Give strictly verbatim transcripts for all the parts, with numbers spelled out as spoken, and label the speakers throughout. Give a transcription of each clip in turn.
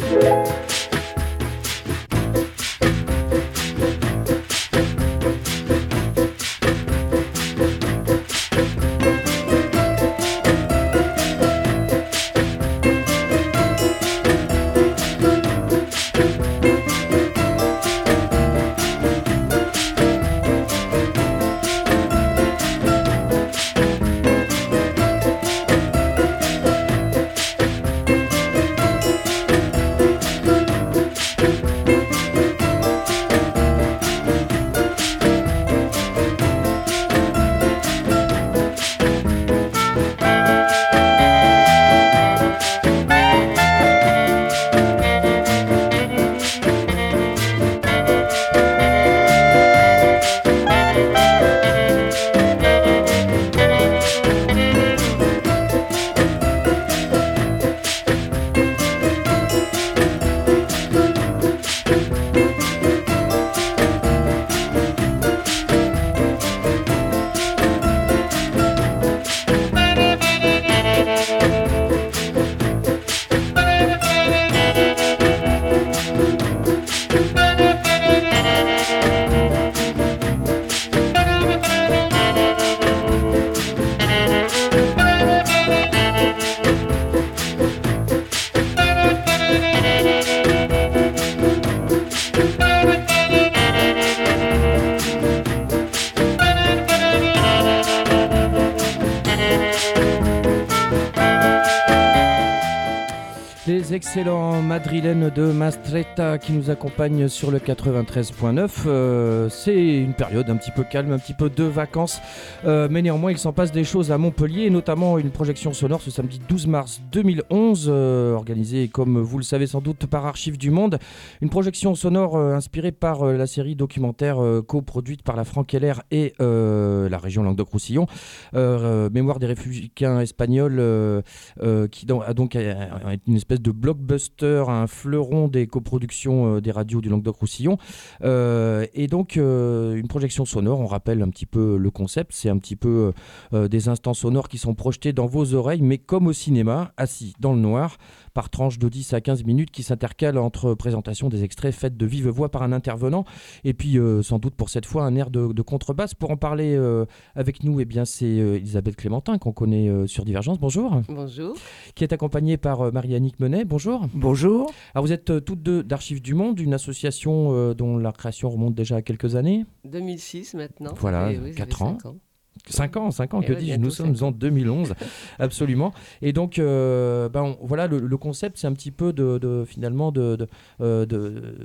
Speaker 1: Les excellents madrilènes de Mastretta qui nous accompagnent sur le quatre-vingt-treize point neuf. Euh, c'est une période un petit peu calme, un petit peu de vacances, euh, mais néanmoins il s'en passe des choses à Montpellier, et notamment une projection sonore ce samedi douze mars deux mille onze, euh, organisée comme vous le savez sans doute par Archives du Monde. Une projection sonore euh, inspirée par euh, la série documentaire euh, coproduite par la Franck-Heller et euh, la région Languedoc-Roussillon, euh, euh, Mémoire des réfugiés espagnols, euh, euh, qui donc, a donc euh, une espèce de blockbuster, un fleuron des coproductions euh, des radios du Languedoc-Roussillon. Euh, et donc, euh, une projection sonore, on rappelle un petit peu le concept, c'est un petit peu euh, des instants sonores qui sont projetés dans vos oreilles, mais comme au cinéma, assis dans le noir, par tranche de dix à quinze minutes qui s'intercalent entre présentation des extraits faits de vive voix par un intervenant, et puis euh, sans doute pour cette fois un air de, de contrebasse. Pour en parler euh, avec nous, eh bien, c'est euh, Elisabeth Clémentin qu'on connaît euh, sur Divergence. Bonjour.
Speaker 2: Bonjour.
Speaker 1: Qui est accompagnée par euh, Marie-Annick Menet. Bonjour.
Speaker 3: Bonjour.
Speaker 1: Alors vous êtes euh, toutes deux d'Archives du Monde, une association euh, dont la création remonte déjà à quelques années.
Speaker 2: deux mille six maintenant.
Speaker 1: Voilà,
Speaker 2: et, oui,
Speaker 1: quatre ans.
Speaker 2: cinq ans.
Speaker 1: cinq ans, cinq ans,
Speaker 2: Et
Speaker 1: que
Speaker 2: ouais,
Speaker 1: dis-je, nous sommes en deux mille onze, absolument. Et donc, euh, ben, voilà, le, le concept, c'est un petit peu de, de finalement, de, de, euh, de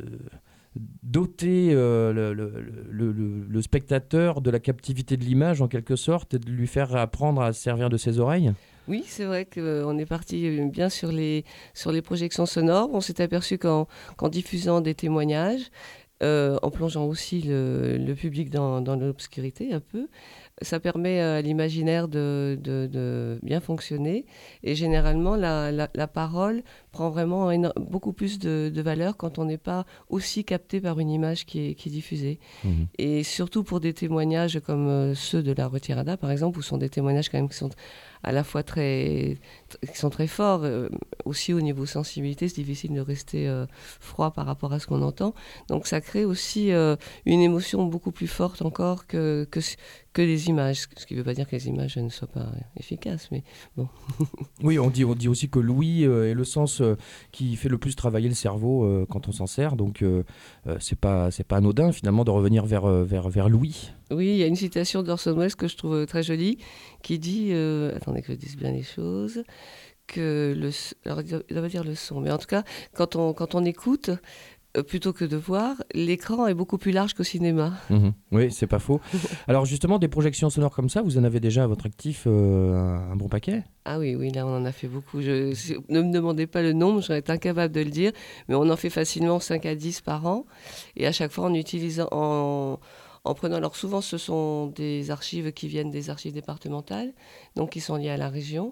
Speaker 1: doter euh, le, le, le, le, le spectateur de la captivité de l'image, en quelque sorte, et de lui faire apprendre à se servir de ses oreilles.
Speaker 2: Oui, c'est vrai qu'on est parti bien sur les, sur les projections sonores. On s'est aperçu qu'en, qu'en diffusant des témoignages, euh, en plongeant aussi le, le public dans, dans l'obscurité un peu, ça permet à l'imaginaire de, de, de bien fonctionner. Et généralement, la, la, la parole prend vraiment éno- beaucoup plus de, de valeur quand on n'est pas aussi capté par une image qui est, qui est diffusée. Mmh. Et surtout pour des témoignages comme euh, ceux de la Retirada, par exemple, où sont des témoignages quand même qui sont à la fois très, qui sont très forts. Euh, aussi au niveau sensibilité, c'est difficile de rester euh, froid par rapport à ce qu'on entend. Donc ça crée aussi euh, une émotion beaucoup plus forte encore que, que, que les images. Ce qui ne veut pas dire que les images ne soient pas efficaces, mais bon.
Speaker 1: Oui, on dit, on dit aussi que l'ouïe euh, est le sens euh, qui fait le plus travailler le cerveau euh, quand on s'en sert. Donc euh, euh, c'est pas, c'est pas anodin finalement de revenir vers, euh, vers, vers l'ouïe.
Speaker 2: Oui, il y a une citation d'Orson Welles que je trouve très jolie, qui dit, euh, attendez que je dise bien les choses, que le, alors il doit dire le son, mais en tout cas, quand on, quand on écoute, euh, plutôt que de voir, l'écran est beaucoup plus large qu'au cinéma.
Speaker 1: Mmh, oui, c'est pas faux. Alors justement, des projections sonores comme ça, vous en avez déjà à votre actif euh, un, un bon paquet ?
Speaker 2: Ah oui, oui, là on en a fait beaucoup. Je, je, ne me demandez pas le nombre, j'aurais été incapable de le dire, mais on en fait facilement cinq à dix par an, et à chaque fois en utilisant... En, En prenant, alors souvent ce sont des archives qui viennent des archives départementales, donc qui sont liées à la région.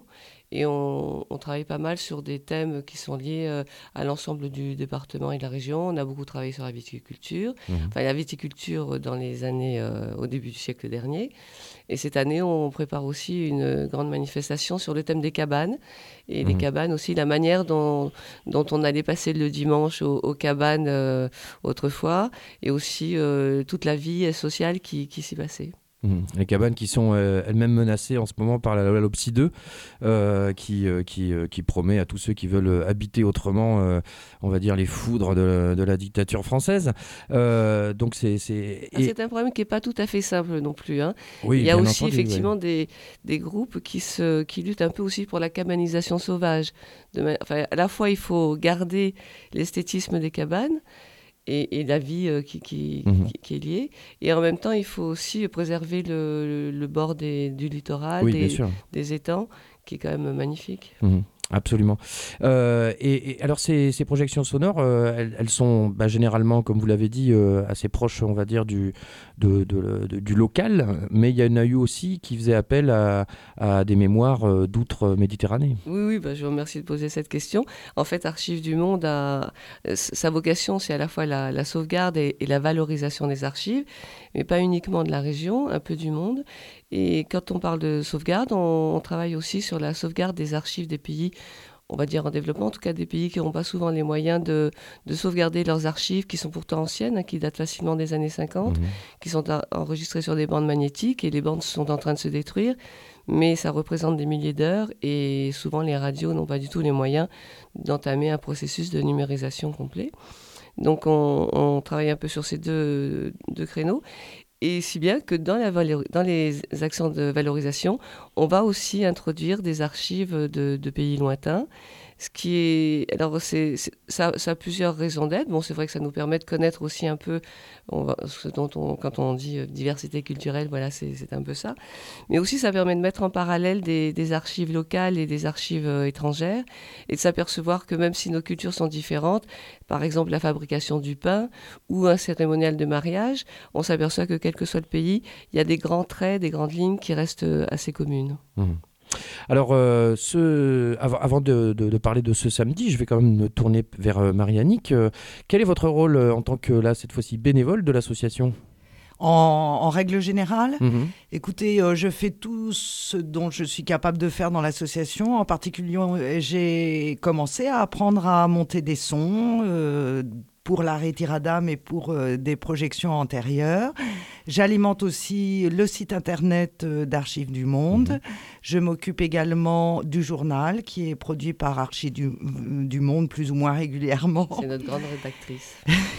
Speaker 2: Et on, on travaille pas mal sur des thèmes qui sont liés euh, à l'ensemble du département et de la région. On a beaucoup travaillé sur la viticulture, mmh. enfin la viticulture dans les années, euh, au début du siècle dernier. Et cette année, on prépare aussi une grande manifestation sur le thème des cabanes. Et mmh. les cabanes aussi, la manière dont, dont on allait passer le dimanche aux, aux cabanes euh, autrefois, et aussi euh, toute la vie sociale qui, qui s'y passait.
Speaker 1: Mmh. Les cabanes qui sont euh, elles-mêmes menacées en ce moment par la loi LOPSI deux, euh, qui, euh, qui, euh, qui promet à tous ceux qui veulent habiter autrement, euh, on va dire, les foudres de, de la dictature française. Euh, donc c'est, c'est...
Speaker 2: Ah, c'est un problème qui n'est pas tout à fait simple non plus. Hein.
Speaker 1: Oui,
Speaker 2: il y a aussi
Speaker 1: entendu,
Speaker 2: effectivement
Speaker 1: ouais.
Speaker 2: des, des groupes qui, se, qui luttent un peu aussi pour la cabanisation sauvage. De, enfin, à la fois, il faut garder l'esthétisme des cabanes, Et, et la vie euh, qui, qui, mmh. qui, qui est liée. Et en même temps, il faut aussi préserver le, le, le bord des, du littoral,
Speaker 1: oui,
Speaker 2: des, des étangs, qui est quand même magnifique.
Speaker 1: Mmh. Absolument. Euh, et, et alors ces, ces projections sonores, euh, elles, elles sont bah, généralement, comme vous l'avez dit, euh, assez proches, on va dire, du, de, de, de, du local, mais il y en a eu aussi qui faisaient appel à, à des mémoires euh, d'outre-Méditerranée.
Speaker 2: Oui, oui, bah, je vous remercie de poser cette question. En fait, Archives du Monde, a, sa vocation, c'est à la fois la, la sauvegarde et, et la valorisation des archives, mais pas uniquement de la région, un peu du monde. Et quand on parle de sauvegarde, on, on travaille aussi sur la sauvegarde des archives des pays, on va dire en développement, en tout cas des pays qui n'ont pas souvent les moyens de, de sauvegarder leurs archives, qui sont pourtant anciennes, hein, qui datent facilement des années cinquante, mmh. qui sont à, enregistrées sur des bandes magnétiques, et les bandes sont en train de se détruire, mais ça représente des milliers d'heures, et souvent les radios n'ont pas du tout les moyens d'entamer un processus de numérisation complet. Donc on, on travaille un peu sur ces deux, deux créneaux. Et si bien que dans, la valor- dans les actions de valorisation, on va aussi introduire des archives de, de pays lointains. Ce qui est, alors c'est, c'est, ça, ça a plusieurs raisons d'être. Bon, c'est vrai que ça nous permet de connaître aussi un peu, on va, ce dont on, quand on dit diversité culturelle, voilà, c'est, c'est un peu ça. Mais aussi, ça permet de mettre en parallèle des, des archives locales et des archives euh, étrangères, et de s'apercevoir que même si nos cultures sont différentes, par exemple la fabrication du pain ou un cérémonial de mariage, on s'aperçoit que quel que soit le pays, il y a des grands traits, des grandes lignes qui restent assez communes.
Speaker 1: Mmh. Alors, euh, ce, avant, avant de, de, de parler de ce samedi, je vais quand même me tourner vers euh, Marie-Annick. Euh, quel est votre rôle euh, en tant que, là, cette fois-ci, bénévole de l'association ?
Speaker 3: En, en règle générale,
Speaker 1: mmh.
Speaker 3: écoutez, euh, je fais tout ce dont je suis capable de faire dans l'association. En particulier, j'ai commencé à apprendre à monter des sons euh, pour la Retirada, mais pour euh, des projections antérieures. J'alimente aussi le site internet euh, d'Archives du Monde. Mmh. Je m'occupe également du journal qui est produit par Archives du, du Monde plus ou moins régulièrement.
Speaker 2: C'est notre grande rédactrice.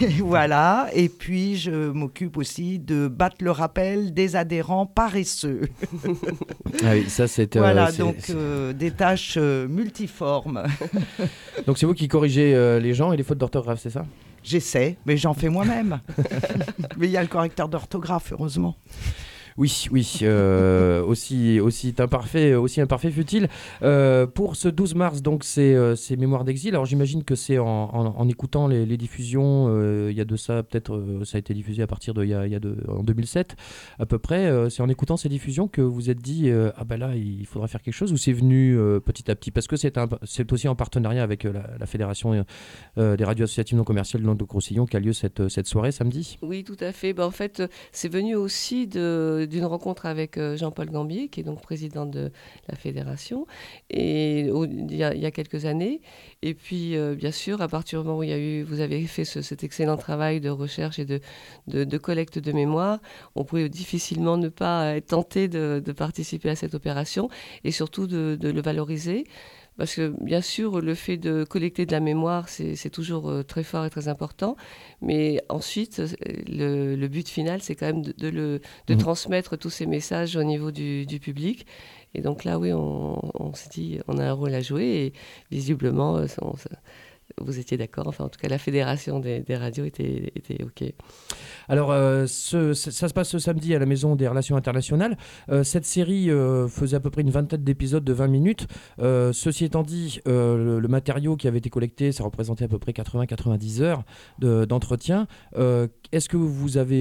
Speaker 3: Voilà. Et puis, je m'occupe aussi de battre le rappel des adhérents paresseux.
Speaker 1: Ah oui, ça c'est... Euh,
Speaker 3: voilà,
Speaker 1: c'est,
Speaker 3: donc
Speaker 1: c'est...
Speaker 3: Euh, des tâches euh, multiformes.
Speaker 1: Donc c'est vous qui corrigez euh, les gens et les fautes d'orthographe, c'est ça ?
Speaker 3: J'essaie, mais j'en fais moi-même. Mais il y a le correcteur d'orthographe, heureusement.
Speaker 1: Oui, oui, euh, aussi, aussi imparfait, aussi imparfait fut-il. Euh, pour ce douze mars, donc, c'est, euh, c'est Mémoires d'exil. Alors, j'imagine que c'est en, en, en écoutant les, les diffusions, euh, il y a de ça, peut-être, euh, ça a été diffusé à partir de, il y a, il y a de, en deux mille sept, à peu près. Euh, c'est en écoutant ces diffusions que vous vous êtes dit, euh, ah ben là, il faudra faire quelque chose, ou c'est venu euh, petit à petit ? Parce que c'est, un, c'est aussi en partenariat avec euh, la, la Fédération euh, des radios associatives non commerciales de Languedoc-Roussillon qu'a lieu cette, cette soirée samedi.
Speaker 2: Oui, tout à fait. Ben, en fait, c'est venu aussi de... d'une rencontre avec Jean-Paul Gambier, qui est donc président de la fédération, et il y a, il y a quelques années. Et puis, euh, bien sûr, à partir du moment où il y a eu, vous avez fait ce, cet excellent travail de recherche et de, de, de collecte de mémoire, on pouvait difficilement ne pas être tenté de, de participer à cette opération et surtout de, de le valoriser. Parce que, bien sûr, le fait de collecter de la mémoire, c'est, c'est toujours euh, très fort et très important. Mais ensuite, le, le but final, c'est quand même de, de, le, de mmh. transmettre tous ces messages au niveau du, du public. Et donc là, oui, on, on s'est dit, on a un rôle à jouer. Et visiblement, on, vous étiez d'accord. Enfin, en tout cas, la fédération des, des radios était, était OK.
Speaker 1: Alors, euh, ce, ça se passe ce samedi à la Maison des Relations Internationales. Euh, cette série euh, faisait à peu près une vingtaine d'épisodes de vingt minutes. Euh, ceci étant dit, euh, le, le matériau qui avait été collecté, ça représentait à peu près quatre-vingts à quatre-vingt-dix heures de, d'entretien. Euh, est-ce que vous avez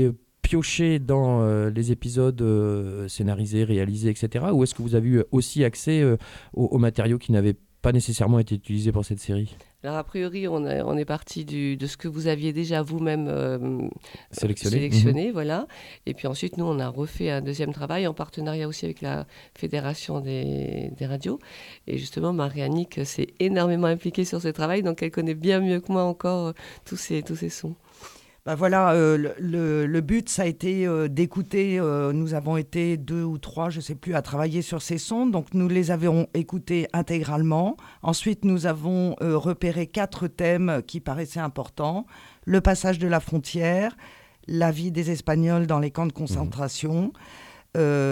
Speaker 1: pioché dans euh, les épisodes euh, scénarisés, réalisés, et cetera. Ou est-ce que vous avez eu aussi accès euh, aux, aux matériaux qui n'avaient pas nécessairement été utilisés pour cette série ?
Speaker 2: Alors, a priori, on, a, on est parti du, de ce que vous aviez déjà vous-même euh,
Speaker 1: sélectionné.
Speaker 2: sélectionné
Speaker 1: mmh.
Speaker 2: voilà. Et puis ensuite, nous, on a refait un deuxième travail en partenariat aussi avec la Fédération des, des radios. Et justement, Marie-Annick s'est énormément impliquée sur ce travail, donc elle connaît bien mieux que moi encore euh, tous, ces, tous ces sons.
Speaker 3: Ben voilà, euh, le, le, le but, ça a été euh, d'écouter. Euh, nous avons été deux ou trois, je ne sais plus, à travailler sur ces sons. Donc, nous les avons écoutés intégralement. Ensuite, nous avons euh, repéré quatre thèmes qui paraissaient importants. Le passage de la frontière, la vie des Espagnols dans les camps de concentration, mmh.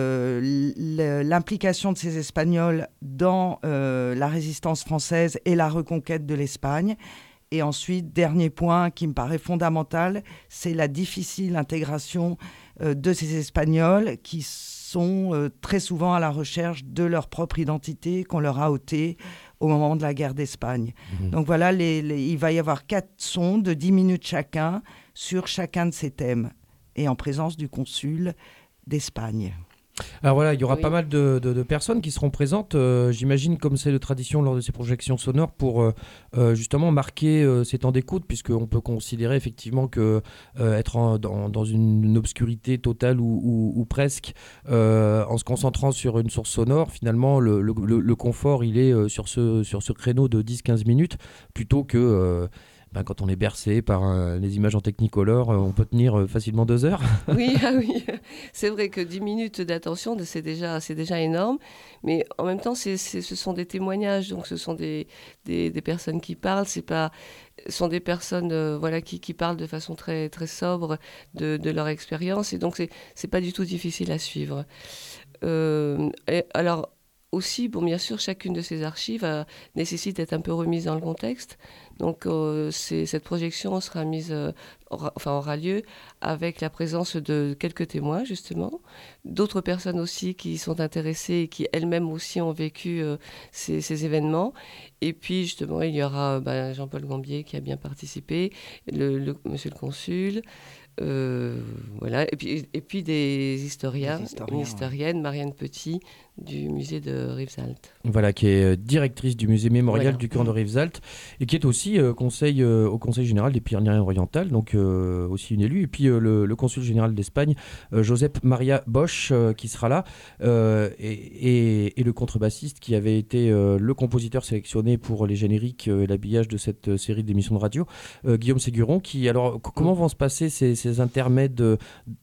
Speaker 3: euh, l'implication de ces Espagnols dans euh, la résistance française et la reconquête de l'Espagne. Et ensuite, dernier point qui me paraît fondamental, c'est la difficile intégration euh, de ces Espagnols qui sont euh, très souvent à la recherche de leur propre identité qu'on leur a ôtée au moment de la guerre d'Espagne. Mmh. Donc voilà, les, les, il va y avoir quatre sons de dix minutes chacun sur chacun de ces thèmes et en présence du consul d'Espagne.
Speaker 1: Alors voilà, il y aura
Speaker 2: oui.
Speaker 1: pas mal de, de, de personnes qui seront présentes, euh, j'imagine, comme c'est de tradition lors de ces projections sonores, pour euh, euh, justement marquer euh, ces temps d'écoute, puisqu'on peut considérer effectivement que euh, être en, dans, dans une, une obscurité totale ou, ou, ou presque, euh, en se concentrant sur une source sonore, finalement, le, le, le, le confort, il est euh, sur, ce, sur ce créneau de dix à quinze minutes, plutôt que... Euh, Ben, quand on est bercé par euh, les images en Technicolor, euh, on peut tenir euh, facilement deux heures.
Speaker 2: Oui, ah oui, c'est vrai que dix minutes d'attention, c'est déjà, c'est déjà énorme. Mais en même temps, c'est, c'est, ce sont des témoignages, donc ce sont des, des, des personnes qui parlent. C'est pas, ce sont des personnes euh, voilà, qui, qui parlent de façon très, très sobre de, de leur expérience. Et donc, c'est, c'est pas du tout difficile à suivre. Euh, et alors, aussi, bon, bien sûr, chacune de ces archives euh, nécessite d'être un peu remise dans le contexte. Donc, euh, c'est, cette projection sera mise, euh, aura, enfin, aura lieu avec la présence de quelques témoins, justement. D'autres personnes aussi qui sont intéressées et qui elles-mêmes aussi ont vécu euh, ces, ces événements. Et puis, justement, il y aura ben, Jean-Paul Gambier qui a bien participé, le, le, monsieur le consul. Euh, voilà. Et puis, et puis des historiens,
Speaker 3: des historiens
Speaker 2: une historienne, ouais. Marianne Petit, du musée de Rivesaltes.
Speaker 1: Voilà, qui est directrice du musée mémorial voilà. du camp de Rivesaltes et qui est aussi euh, conseil, euh, au Conseil général des Pyrénées-Orientales, donc euh, aussi une élue. Et puis euh, le, le consul général d'Espagne, euh, Josep Maria Bosch, euh, qui sera là, euh, et, et, et le contrebassiste qui avait été euh, le compositeur sélectionné pour les génériques euh, et l'habillage de cette euh, série d'émissions de radio, euh, Guillaume Séguron. Qui, alors, c- comment vont se passer ces, ces intermèdes de,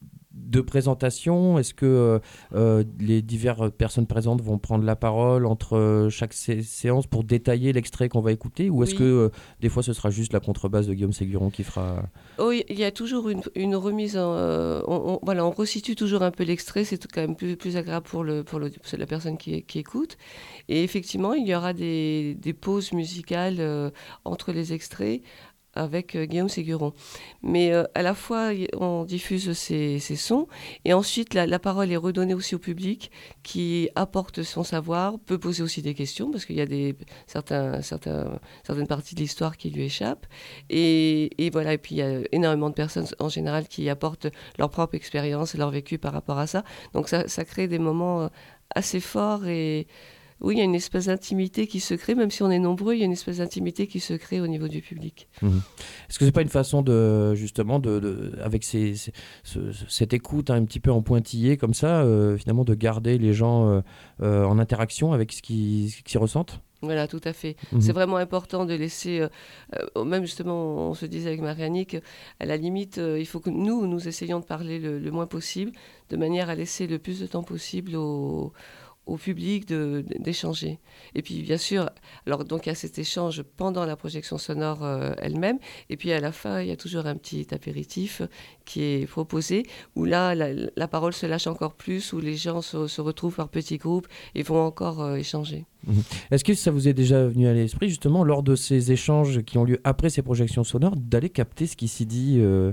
Speaker 1: de présentation? Est-ce que euh, les diverses personnes présentes vont prendre la parole entre euh, chaque sé- séance pour détailler l'extrait qu'on va écouter, ou est-ce oui. que euh, des fois ce sera juste la contrebasse de Guillaume Séguron qui fera...
Speaker 2: Oh, il y a toujours une, une remise, en, euh, on, on, voilà, on resitue toujours un peu l'extrait, c'est quand même plus, plus agréable pour, le, pour, le, pour la personne qui, qui écoute. Et effectivement, il y aura des, des pauses musicales euh, entre les extraits, avec euh, Guillaume Séguron. Mais euh, à la fois, on diffuse ces, ces sons, et ensuite, la, la parole est redonnée aussi au public, qui apporte son savoir, peut poser aussi des questions, parce qu'il y a des, certains, certains, certaines parties de l'histoire qui lui échappent. Et, et voilà, et puis il y a énormément de personnes, en général, qui apportent leur propre expérience et leur vécu par rapport à ça. Donc ça, ça crée des moments assez forts et... Oui, il y a une espèce d'intimité qui se crée, même si on est nombreux, il y a une espèce d'intimité qui se crée au niveau du public.
Speaker 1: Mmh. Est-ce que c'est pas une façon de, justement, de, de, avec ces, ces, ce, cette écoute hein, un petit peu en pointillé comme ça, euh, finalement, de garder les gens euh, euh, en interaction avec ce qu'ils, ce qu'ils ressentent ?
Speaker 2: Voilà, tout à fait.
Speaker 1: Mmh.
Speaker 2: C'est vraiment important de laisser, euh, euh, même justement, on se disait avec Marie-Annick, à la limite, euh, il faut que nous, nous essayions de parler le, le moins possible, de manière à laisser le plus de temps possible aux... au public de, d'échanger. Et puis bien sûr, alors donc il y a cet échange pendant la projection sonore euh, elle-même, et puis à la fin il y a toujours un petit apéritif qui est proposé, où là la, la parole se lâche encore plus, où les gens se, se retrouvent par petits groupes et vont encore euh, échanger.
Speaker 1: Mmh. Est-ce que ça vous est déjà venu à l'esprit justement lors de ces échanges qui ont lieu après ces projections sonores, d'aller capter ce qui s'y dit euh,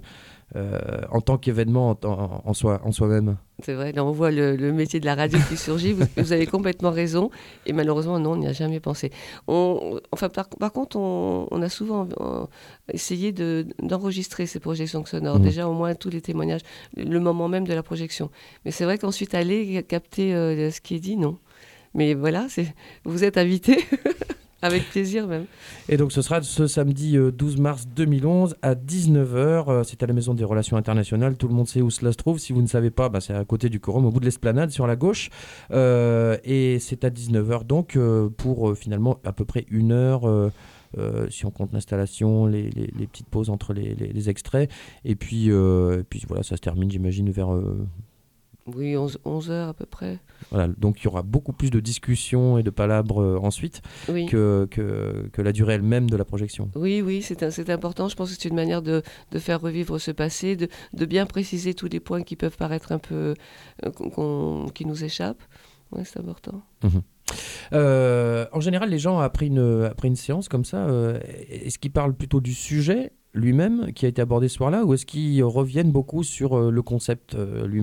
Speaker 1: euh, en tant qu'événement en, en, en, soi, en soi-même.
Speaker 2: C'est vrai, là on voit le, le métier de la radio qui surgit, vous, vous avez complètement raison, et malheureusement non, on n'y a jamais pensé. On, enfin, par, par contre, on, on a souvent on, essayé de, d'enregistrer ces projections sonores, mmh. déjà au moins tous les témoignages, le moment même de la projection. Mais c'est vrai qu'ensuite aller capter euh, ce qui est dit, non. Mais voilà, c'est, vous êtes invités. Avec plaisir même.
Speaker 1: Et donc ce sera ce samedi douze mars deux mille onze à dix-neuf heures. C'est à la Maison des Relations Internationales. Tout le monde sait où cela se trouve. Si vous ne savez pas, bah, c'est à côté du quorum, au bout de l'esplanade, sur la gauche. Euh, et c'est à dix-neuf heures donc euh, pour euh, finalement à peu près une heure. Euh, Euh, si on compte l'installation, les, les, les petites pauses entre les, les, les extraits. Et puis, euh, et puis voilà, ça se termine, j'imagine, vers... Euh,
Speaker 2: Oui, onze heures à peu près.
Speaker 1: Voilà, donc il y aura beaucoup plus de discussions et de palabres euh, ensuite
Speaker 2: oui.
Speaker 1: que, que, que la durée elle-même de la projection.
Speaker 2: Oui, oui, c'est, un, c'est important. Je pense que c'est une manière de, de faire revivre ce passé, de, de bien préciser tous les points qui peuvent paraître un peu... Euh, qu'on, qui nous échappent. Oui, c'est important.
Speaker 1: Mmh. Euh, en général, les gens, après une, après une séance comme ça, euh, est-ce qu'ils parlent plutôt du sujet lui-même qui a été abordé ce soir-là, ou est-ce qu'ils reviennent beaucoup sur euh, le concept euh, lui-même ?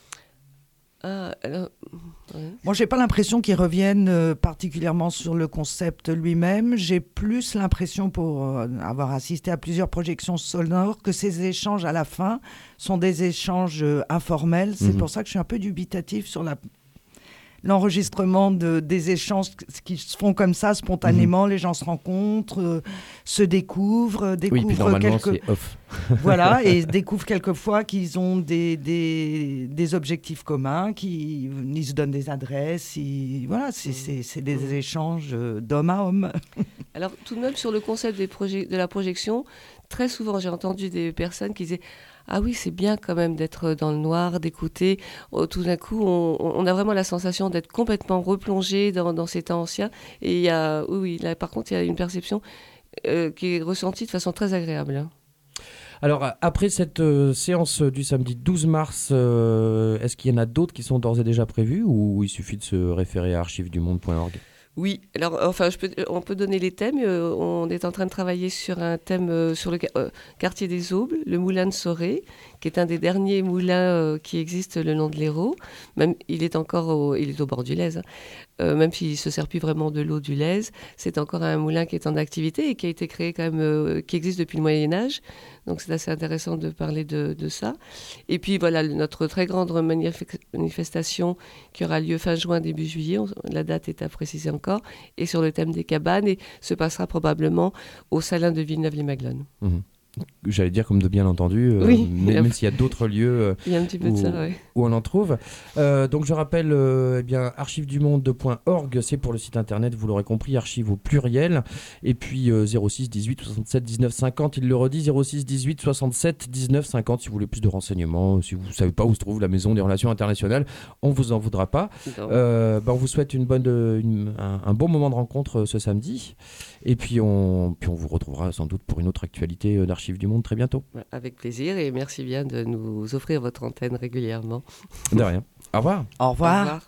Speaker 2: Ah, alors, ouais.
Speaker 3: Moi, j'ai pas l'impression qu'ils reviennent euh, particulièrement sur le concept lui-même. J'ai plus l'impression, pour euh, avoir assisté à plusieurs projections sonores, que ces échanges à la fin sont des échanges euh, informels. C'est mmh. pour ça que je suis un peu dubitatif sur la... l'enregistrement de, des échanges qui se font comme ça, spontanément. Mmh. Les gens se rencontrent, euh, se découvrent, découvrent
Speaker 1: oui, puis normalement,
Speaker 3: quelques...
Speaker 1: c'est off.
Speaker 3: Voilà, et découvrent quelquefois qu'ils ont des, des, des objectifs communs, qu'ils ils se donnent des adresses. Ils... Voilà, c'est, c'est, c'est des mmh. échanges d'homme à homme.
Speaker 2: Alors, tout de même, sur le concept des proje- de la projection, très souvent, j'ai entendu des personnes qui disaient... Ah oui, c'est bien quand même d'être dans le noir, d'écouter. Oh, tout d'un coup, on, on a vraiment la sensation d'être complètement replongé dans, dans ces temps anciens. Et il y a, oui, là, par contre, il y a une perception euh, qui est ressentie de façon très agréable. Hein.
Speaker 1: Alors, après cette euh, séance du samedi douze mars, euh, est-ce qu'il y en a d'autres qui sont d'ores et déjà prévues, ou il suffit de se référer à archives du monde point org ?
Speaker 2: Oui, alors enfin, je peux, on peut donner les thèmes. Euh, on est en train de travailler sur un thème euh, sur le euh, quartier des Aubes, le moulin de Soré, qui est un des derniers moulins euh, qui existent le long de l'Hérault. Même, il est encore au, il est au bord du Lez, hein. euh, même s'il ne se sert plus vraiment de l'eau du Lez. C'est encore un moulin qui est en activité et qui a été créé quand même, euh, qui existe depuis le Moyen-Âge. Donc c'est assez intéressant de parler de, de ça. Et puis voilà, notre très grande manif- manifestation qui aura lieu fin juin, début juillet, on, la date est à préciser encore, et sur le thème des cabanes, et se passera probablement au Salin de Villeneuve-les-Maglones.
Speaker 1: Mmh. J'allais dire comme de bien entendu, euh,
Speaker 2: oui,
Speaker 1: mais, même s'il y a d'autres lieux euh,
Speaker 2: il y a un petit peu
Speaker 1: où,
Speaker 2: de ça, ouais.
Speaker 1: où on en trouve. Euh, donc je rappelle, euh, eh bien, archives du monde point org, c'est pour le site internet, vous l'aurez compris, archives au pluriel. Et puis euh, zéro six dix-huit soixante-sept dix-neuf cinquante, il le redit, zéro six dix-huit soixante-sept dix-neuf cinquante, si vous voulez plus de renseignements, si vous ne savez pas où se trouve la Maison des Relations Internationales, on ne vous en voudra pas. Euh, bah, on vous souhaite une bonne, une, un, un bon moment de rencontre ce samedi. Et puis on, puis on vous retrouvera sans doute pour une autre actualité d'Archives du Monde très bientôt.
Speaker 2: Avec plaisir, et merci bien de nous offrir votre antenne régulièrement.
Speaker 1: De rien. Au revoir.
Speaker 3: Au revoir.
Speaker 2: Au revoir.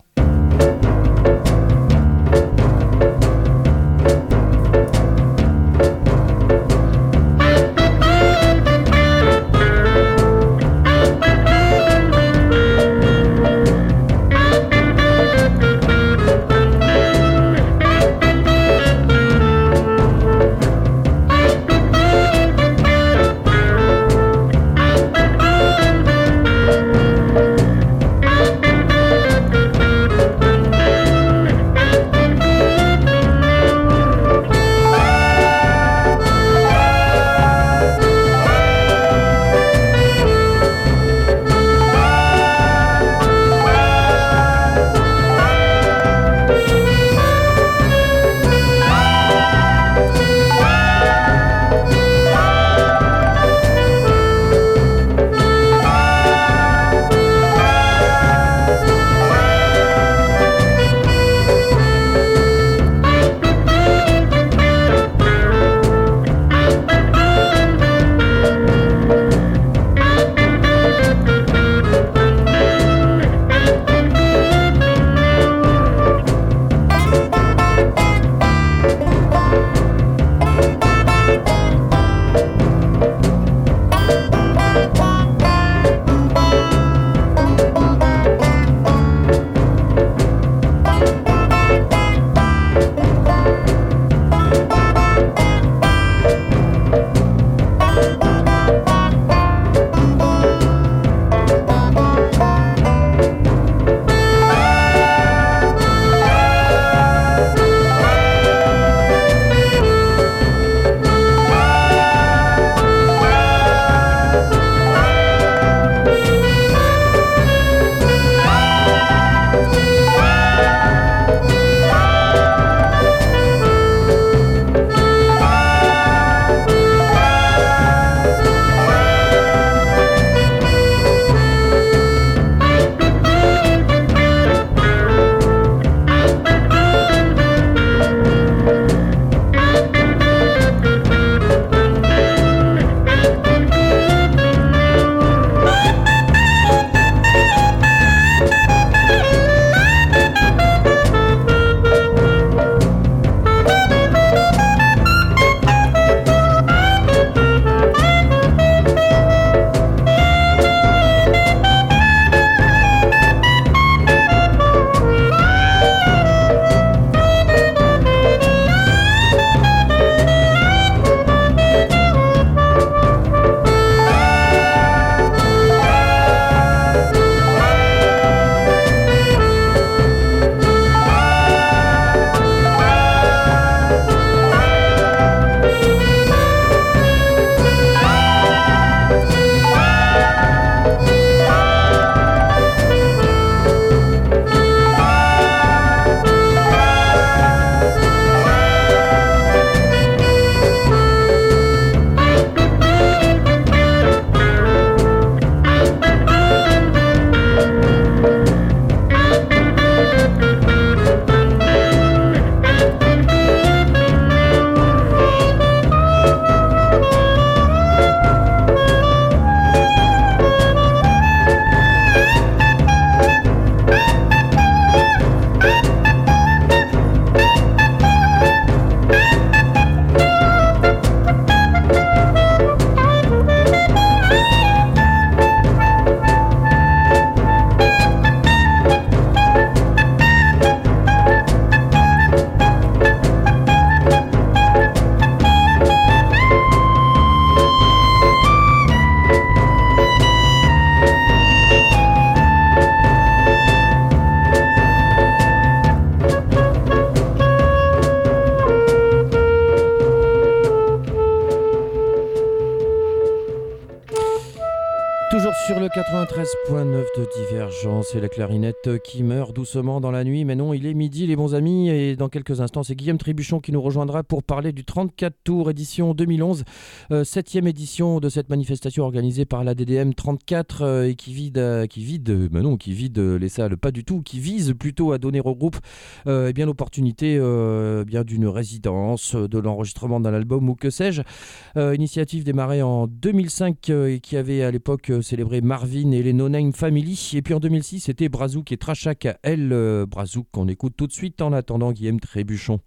Speaker 1: Sur le quatre-vingt-treize point neuf de Divergence, et la clarinette qui meurt doucement dans la nuit. Mais non, il est midi les bons amis, et dans quelques instants c'est Guillaume Trébuchon qui nous rejoindra pour parler du trente-quatre tours édition deux mille onze, euh, septième édition de cette manifestation organisée par la D D M trente-quatre euh, et qui vide, euh, qui vide, euh, ben non, qui vide les salles, pas du tout, qui vise plutôt à donner au groupe euh, eh bien l'opportunité euh, bien d'une résidence, de l'enregistrement d'un album ou que sais-je. Euh, initiative démarrée en deux mille cinq euh, et qui avait à l'époque euh, célébré Marvin et les No Name Family. Et puis en deux mille six, c'était Brazouk et Trashak Elle. Euh, Brazouk qu'on écoute tout de suite en attendant Guillaume Trébuchon.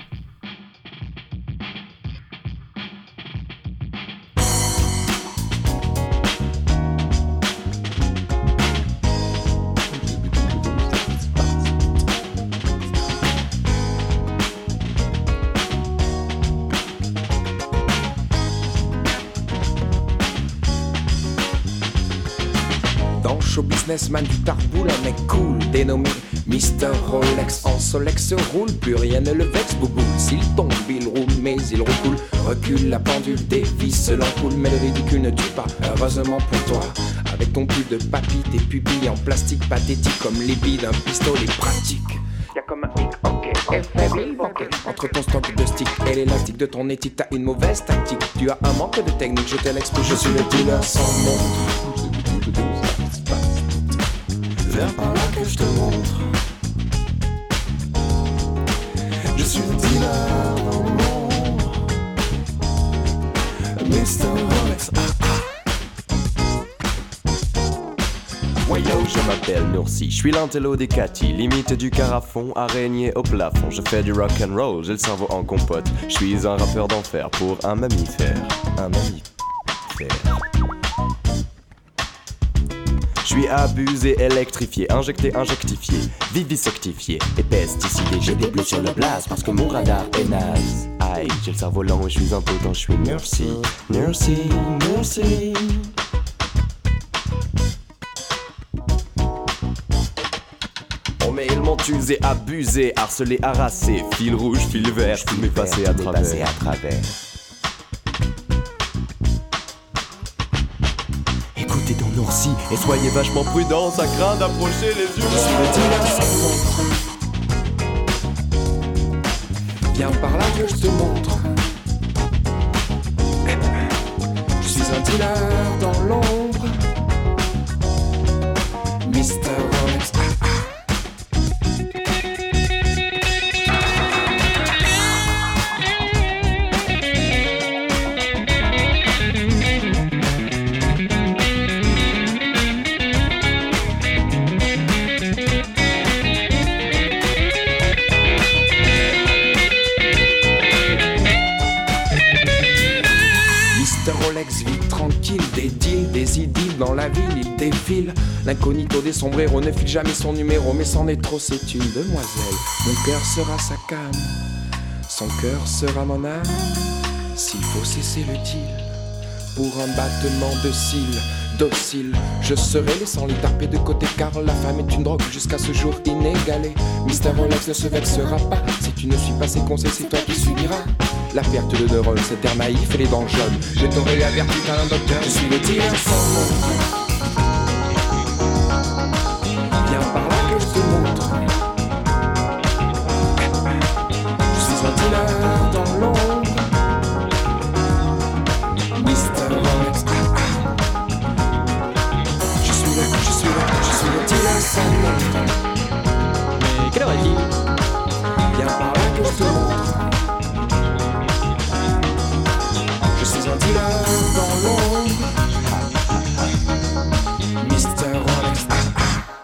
Speaker 4: Businessman du tarboule, un mec cool, dénommé Mister Rolex. En Solex roule, plus rien ne le vexe, bouboule. S'il tombe, il roule, mais il recoule. Recule la pendule, dévisse l'ampoule. Mais le ridicule ne tue pas, heureusement pour toi. Avec ton pull de papy, tes pupilles en plastique pathétique, comme les billes d'un pistolet pratique. Y'a comme un hic, ok, effet bivouac. Entre ton stock de stick et l'élastique de ton éthique, t'as une mauvaise tactique. Tu as un manque de technique, je te l'explique. Je suis le dealer sans montre. Viens par là que je te montre. Je suis le dealer dans l'ombre. Mister Rolex, ah ah.
Speaker 5: Ouais yo, je m'appelle Noursi, je suis l'intello des Cathy, limite du carafon, araignée au plafond. Je fais du rock'n'roll, j'ai le cerveau en compote. Je suis un rappeur d'enfer pour un mammifère. Un mammifère. Je suis abusé, électrifié, injecté, injectifié, vivisectifié et pesticidé. J'ai des bleus sur le blaze parce que mon radar est naze. Aïe, j'ai le cerveau lent et je suis impotent, je suis Nursi, Nursi, Nursi. Oh mais ils m'ont usé, abusé, harcelé, harassé, fil rouge, fil vert, je m'ai passé à travers. à travers. Noursi, et soyez vachement prudents, ça craint d'approcher les humains.
Speaker 4: Je suis le dealer sans montre. Viens par là que je te montre. Je suis un dealer dans l'ombre. Mister Rolex, ah ah. Des deals, des idylles dans la ville, il défile. L'incognito des sombreros ne file jamais son numéro, mais c'en est trop, c'est une demoiselle. Mon cœur sera sa cam, son cœur sera mon âme. S'il faut cesser le deal, pour un battement de cils, docile, je serai laissant les tarpés de côté, car la femme est une drogue jusqu'à ce jour inégalée. Mister Rolex ne se vexera pas, si tu ne suis pas ses conseils, c'est toi qui subiras la perte de neurones, cet air naïf et les dents jaunes. Je t'aurais averti qu'un docteur, je suis le dealer sans montre. Viens par là que je te montre. Je suis un dealer dans l'ombre. Mister Rolex, ah ah. Je suis là, je suis là, je suis le dealer sans montre.
Speaker 5: Mais quelle heure est-il?
Speaker 4: Viens par là que je te montre. Un dealer dans l'ombre. Mister Rolex, ah ah.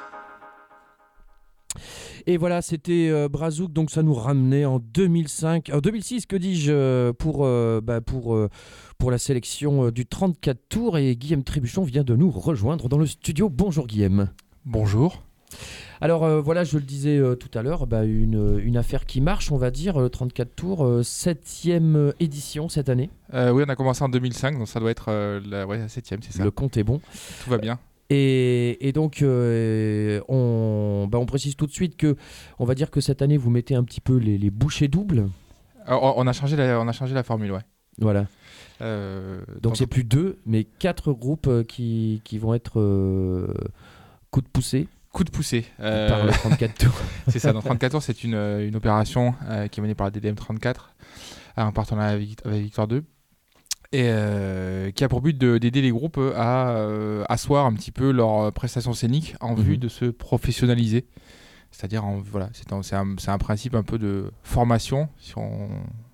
Speaker 1: Et voilà, c'était euh, Brazouk, donc ça nous ramenait en deux mille cinq, en deux mille six, que dis-je, euh, pour, euh, bah, pour, euh, pour la sélection euh, du trente-quatre tours. Et Guillaume Trébuchon vient de nous rejoindre dans le studio. Bonjour Guillaume.
Speaker 6: Bonjour.
Speaker 1: Alors euh, voilà, je le disais euh, tout à l'heure, bah, une, une affaire qui marche, on va dire, le trente-quatre tours, euh, septième édition cette année.
Speaker 6: Euh, oui, on a commencé en deux mille cinq, donc ça doit être euh, la, ouais, la septième, c'est ça.
Speaker 1: Le compte est bon.
Speaker 6: Tout va bien.
Speaker 1: Et, et donc, euh, on, bah, on précise tout de suite que, on va dire que cette année, vous mettez un petit peu les, les bouchées doubles.
Speaker 6: Alors, on, a changé la, on a changé la formule, ouais.
Speaker 1: Voilà.
Speaker 6: Euh,
Speaker 1: Donc
Speaker 6: dans-
Speaker 1: c'est plus deux, mais quatre groupes euh, qui, qui vont être euh, coup de poussée
Speaker 6: coup de poussée. Euh,
Speaker 1: par le trente-quatre tours.
Speaker 6: C'est ça, dans trente-quatre tours, c'est une, euh, une opération euh, qui est menée par la D D M trente-quatre, en partenariat avec, avec Victoire deux, et euh, qui a pour but de- d'aider les groupes à euh, asseoir un petit peu leurs prestations scéniques en vue
Speaker 1: Mhm.
Speaker 6: de se professionnaliser. C'est-à-dire, en- voilà, c'est un, c'est un- c'est un principe un peu de formation, si on,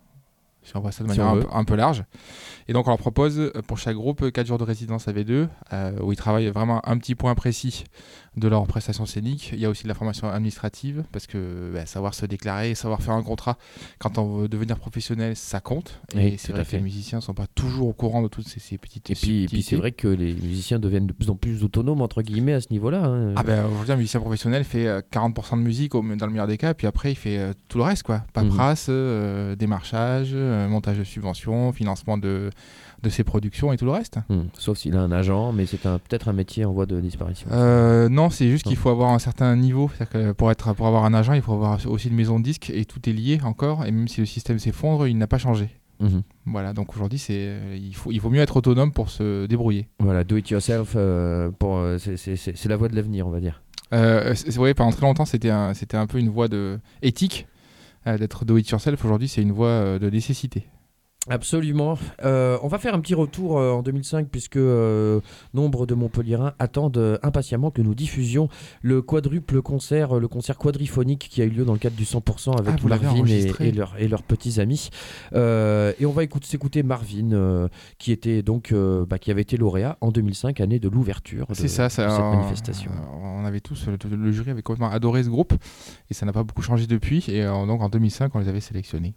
Speaker 6: si on voit ça de
Speaker 1: Si
Speaker 6: manière
Speaker 1: on
Speaker 6: un
Speaker 1: veut.
Speaker 6: peu, un peu large. Et donc, on leur propose euh, pour chaque groupe quatre jours de résidence à V deux, euh, où ils travaillent vraiment un petit point précis de leurs prestations scéniques. Il y a aussi de la formation administrative, parce que bah, savoir se déclarer, savoir faire un contrat quand on veut devenir professionnel, ça compte.
Speaker 1: Oui,
Speaker 6: Et
Speaker 1: tout
Speaker 6: c'est
Speaker 1: à
Speaker 6: vrai que
Speaker 1: fait.
Speaker 6: les musiciens ne sont pas toujours au courant de toutes ces, ces petites
Speaker 1: Et puis, et puis c'est
Speaker 6: subtilités.
Speaker 1: vrai que les musiciens deviennent de plus en plus autonomes entre guillemets à ce niveau-là. hein.
Speaker 6: Ah ben aujourd'hui un musicien professionnel fait euh, quarante pour cent de musique au- dans le meilleur des cas, puis après il fait euh, tout le reste quoi. Paperasse, euh, démarchage, euh, montage de subventions, financement de, de ses productions et tout le reste.
Speaker 1: Hmm. Sauf s'il a un agent, mais c'est un, peut-être un métier en voie de disparition.
Speaker 6: Euh, non, c'est juste
Speaker 1: Non.
Speaker 6: qu'il faut avoir un certain niveau. C'est-à-dire que pour, être, pour avoir un agent, il faut avoir aussi une maison de disques et tout est lié encore. Et même si le système s'effondre, il n'a pas changé.
Speaker 1: Mhm.
Speaker 6: Voilà, donc aujourd'hui, c'est, euh, il, faut, il vaut mieux être autonome pour se débrouiller.
Speaker 1: Voilà, do it yourself, euh, pour, euh, c'est, c'est, c'est, c'est la voie de l'avenir, on va dire.
Speaker 6: Euh, c'est, ouais, pendant très longtemps, c'était un, c'était un peu une voie de, éthique euh, d'être do it yourself. Aujourd'hui, c'est une voie euh, de nécessité.
Speaker 1: Absolument. Euh, on va faire un petit retour euh, en deux mille cinq puisque euh, nombre de Montpelliérains attendent euh, impatiemment que nous diffusions le quadruple concert, euh, le concert quadriphonique qui a eu lieu dans le cadre du cent pour cent avec
Speaker 6: Ah, vous l'avez
Speaker 1: Marvin et,
Speaker 6: enregistré.
Speaker 1: et, leurs, et leurs petits amis. Euh, et on va écouter, s'écouter Marvin euh, qui était donc euh, bah, qui avait été lauréat en deux mille cinq, année de l'ouverture de,
Speaker 6: C'est ça, ça
Speaker 1: de cette
Speaker 6: euh,
Speaker 1: manifestation.
Speaker 6: On avait tous, le, le jury avait complètement adoré ce groupe et ça n'a pas beaucoup changé depuis. Et euh, donc en deux mille cinq, on les avait sélectionnés.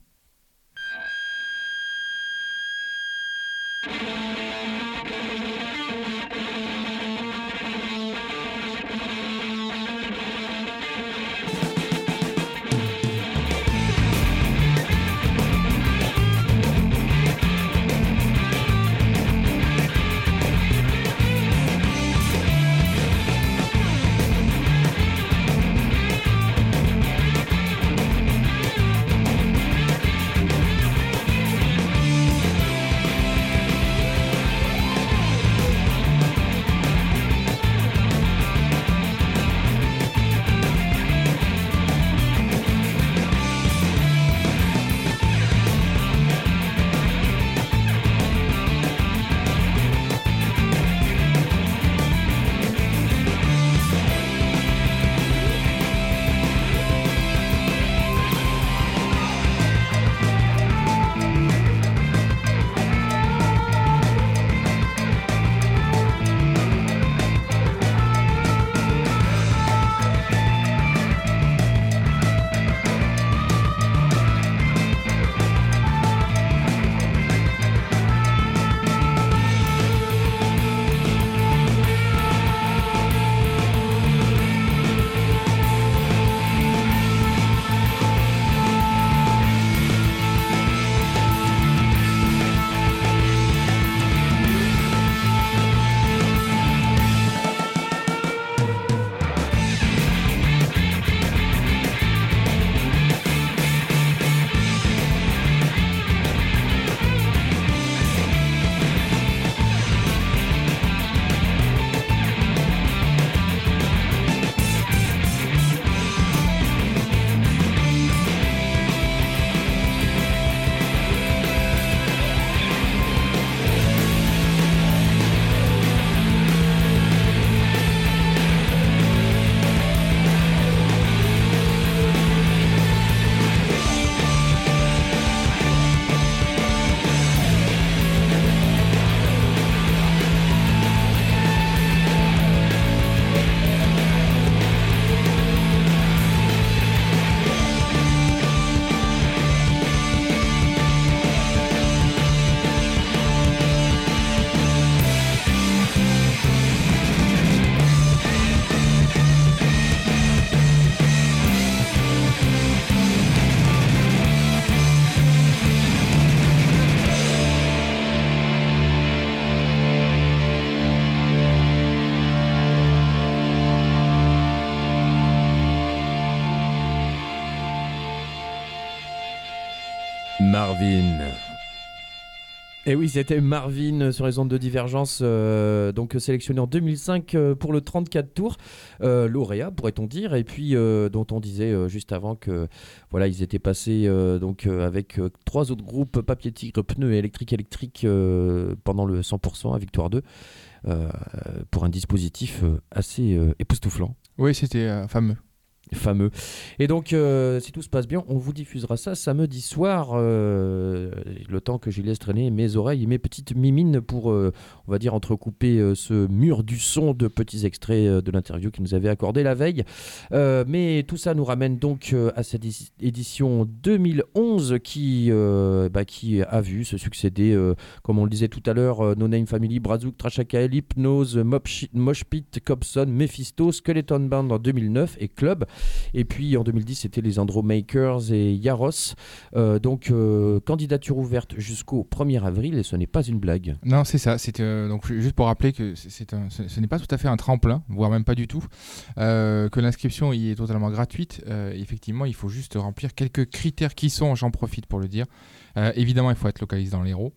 Speaker 1: Marvin. Et oui, c'était Marvin sur les ondes de Divergence, euh, donc sélectionné en deux mille cinq euh, pour le trente-quatre tours, euh, lauréat pourrait-on dire, et puis euh, dont on disait euh, juste avant que voilà, ils étaient passés euh, donc euh, avec euh, trois autres groupes, Papier Tigre, Pneus et Électrique Électrique euh, pendant le cent pour cent à Victoire deux, euh, pour un dispositif euh, assez euh, époustouflant.
Speaker 6: Oui, c'était euh, fameux.
Speaker 1: Fameux. Et donc, euh, si tout se passe bien, on vous diffusera ça samedi soir, euh, le temps que j'y laisse traîner mes oreilles et mes petites mimines pour, euh, on va dire, entrecouper euh, ce mur du son de petits extraits euh, de l'interview qu'il nous avait accordé la veille. Euh, mais tout ça nous ramène donc euh, à cette édition deux mille onze qui, euh, bah, qui a vu se succéder, euh, comme on le disait tout à l'heure, euh, No Name Family, Brazouk, Trashakael, Hypnose, Mosh Pit, Cobson, Mephisto, Skeleton Band en deux mille neuf et Club. Et puis en deux mille dix, c'était les Andromakers et Yaros. Euh, donc euh, candidature ouverte jusqu'au premier avril et ce n'est pas une blague.
Speaker 6: Non, c'est ça. C'est, euh, donc, juste pour rappeler que c'est, c'est un, ce, ce n'est pas tout à fait un tremplin, voire même pas du tout. Euh, que l'inscription y est totalement gratuite. Euh, effectivement, il faut juste remplir quelques critères qui sont, j'en profite pour le dire. Euh, évidemment, il faut être localisé dans l'Hérault.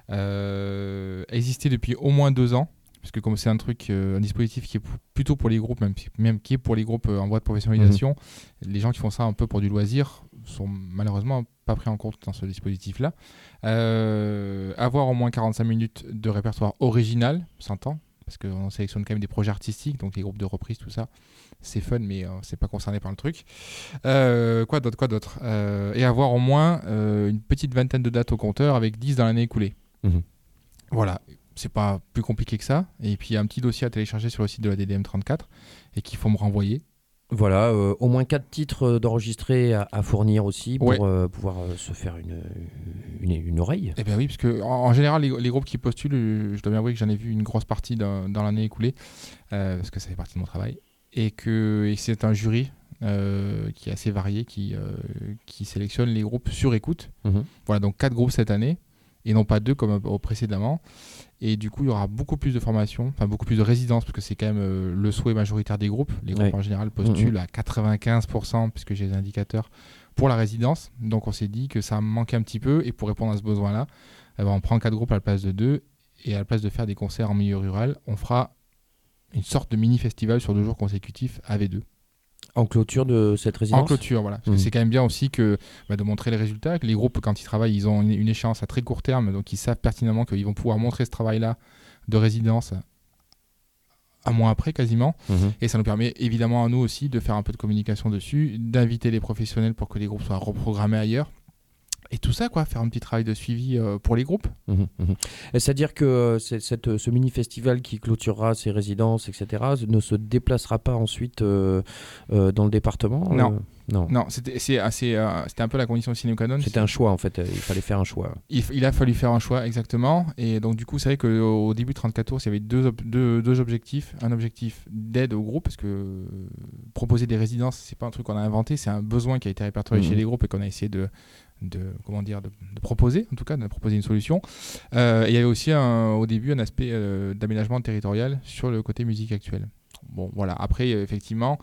Speaker 6: Euh, exister depuis au moins deux ans. Parce que comme c'est un truc, euh, un dispositif qui est p- plutôt pour les groupes, même, même qui est pour les groupes euh, en voie de professionnalisation, mmh. les gens qui font ça un peu pour du loisir sont malheureusement pas pris en compte dans ce dispositif-là. Euh, avoir au moins quarante-cinq minutes de répertoire original, s'entend, parce qu'on sélectionne quand même des projets artistiques, donc les groupes de reprise, tout ça, c'est fun, mais euh, c'est pas concerné par le truc. Euh, quoi d'autre, quoi d'autre euh, Et avoir au moins euh, une petite vingtaine de dates au compteur avec dix dans l'année écoulée. Mmh. Voilà. C'est pas plus compliqué que ça. Et puis il y a un petit dossier à télécharger sur le site de la D D M trente-quatre et qu'il faut me renvoyer.
Speaker 1: Voilà, euh, au moins quatre titres d'enregistrés à, à fournir aussi pour
Speaker 6: ouais.
Speaker 1: euh, pouvoir euh, se faire une, une, une oreille.
Speaker 6: Eh bien oui, parce que en, en général, les, les groupes qui postulent, je dois bien avouer que j'en ai vu une grosse partie dans, dans l'année écoulée, euh, parce que ça fait partie de mon travail, et que et c'est un jury euh, qui est assez varié, qui, euh, qui sélectionne les groupes sur écoute. Mmh. Voilà, donc quatre groupes cette année. Et non pas deux comme précédemment. Et du coup, il y aura beaucoup plus de formations, enfin beaucoup plus de résidences, parce que c'est quand même euh, le souhait majoritaire des groupes. Les groupes, ouais. en général, postulent mmh. à quatre-vingt-quinze pour cent, puisque j'ai les indicateurs, pour la résidence. Donc, on s'est dit que ça manquait un petit peu. Et pour répondre à ce besoin-là, eh ben, on prend quatre groupes à la place de deux. Et à la place de faire des concerts en milieu rural, on fera une sorte de mini-festival sur deux jours consécutifs à V deux.
Speaker 1: En clôture de cette résidence ?
Speaker 6: En clôture, voilà. Parce mmh. que c'est quand même bien aussi que, bah, de montrer les résultats. Que les groupes, quand ils travaillent, ils ont une, une échéance à très court terme. Donc, ils savent pertinemment qu'ils vont pouvoir montrer ce travail-là de résidence un mois après, quasiment. Mmh. Et ça nous permet, évidemment, à nous aussi, de faire un peu de communication dessus, d'inviter les professionnels pour que les groupes soient reprogrammés ailleurs. Et tout ça, quoi, faire un petit travail de suivi euh, pour les groupes.
Speaker 1: Mmh, mmh. C'est-à-dire que euh, c'est, cette, ce mini-festival qui clôturera ces résidences, et cetera, ne se déplacera pas ensuite euh, euh, dans le département ?
Speaker 6: Non.
Speaker 1: euh... Non,
Speaker 6: non c'était, c'est assez, euh, c'était un peu la condition sine qua non.
Speaker 1: C'était un choix en fait, il fallait faire un choix.
Speaker 6: Il, il a fallu faire un choix, exactement. Et donc du coup, c'est vrai qu'au début de trente-quatre tours, il y avait deux, ob- deux, deux objectifs. Un objectif d'aide au groupe, parce que euh, proposer des résidences, c'est pas un truc qu'on a inventé, c'est un besoin qui a été répertorié mmh. chez les groupes et qu'on a essayé de, de, comment dire, de, de proposer, en tout cas, de proposer une solution. Euh, et il y avait aussi un, au début un aspect euh, d'aménagement territorial sur le côté musique actuelle. Bon, voilà. Après, effectivement,